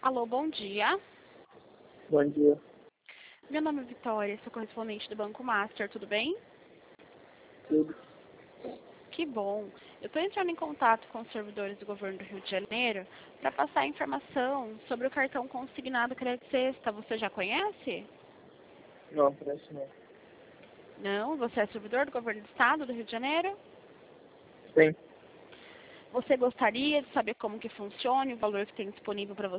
Alô, bom dia. Bom dia. Meu nome é Vitória, sou correspondente do Banco Master, tudo bem? Tudo. Que bom. Eu estou entrando em contato com os servidores do governo do Rio de Janeiro para passar informação sobre o cartão consignado Crédito Sexta. Você já conhece? Não, parece não. Não? Você é servidor do governo do estado do Rio de Janeiro? Sim. Você gostaria de saber como que funciona e o valor que tem disponível para você?